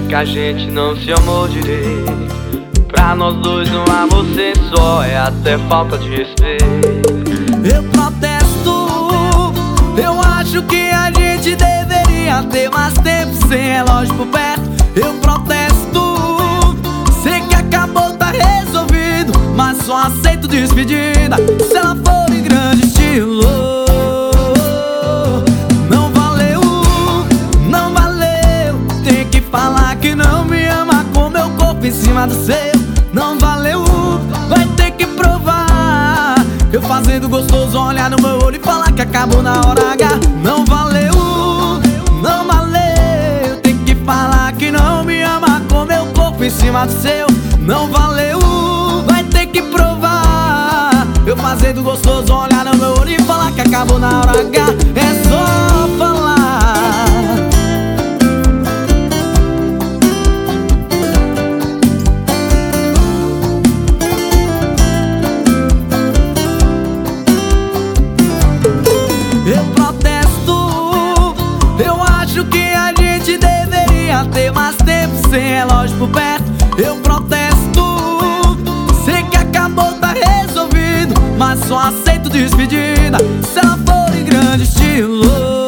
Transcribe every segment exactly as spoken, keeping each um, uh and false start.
que a gente não se amou direito. Pra nós dois não há você só, é até falta de respeito. Eu protesto, eu acho que a gente deveria ter mais tempo sem relógio por perto. Eu protesto, sei que acabou, tá resolvido, mas só aceito despedida se ela for em grande estilo. Não valeu, não valeu, tem que falar que não me ama com meu corpo em cima do seu. Não valeu, vai ter que provar. Eu fazendo gostoso, olhar no meu olho e falar que acabou na hora H. Não valeu, não valeu, tem que falar que não me ama com meu corpo em cima do seu. Não valeu, vai ter que provar. Eu fazendo gostoso, olhar no meu olho e falar que acabou na hora H. É só falar. Eu protesto, eu acho que a gente deveria ter mais tempo sem relógio por perto. Eu protesto, sei que acabou, tá resolvido, mas só aceito despedida se ela for em grande estilo.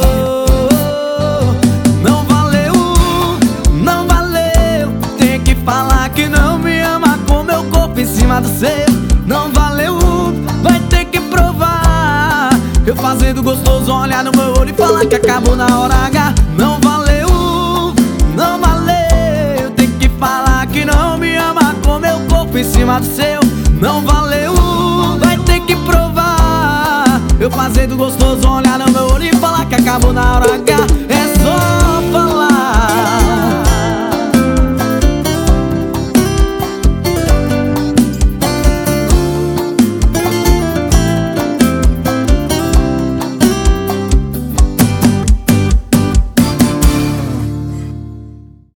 Não valeu, não valeu, tem que falar que não me ama com meu corpo em cima do seu. Não valeu, vai ter que provar. Eu fazendo gostoso, olhar no meu olho e falar que acabou na hora H. Não valeu, não valeu, tem que falar que não me ama com meu corpo em cima do seu. Não valeu, vai ter que provar. Eu fazendo gostoso, olhar no meu olho e falar que acabou na hora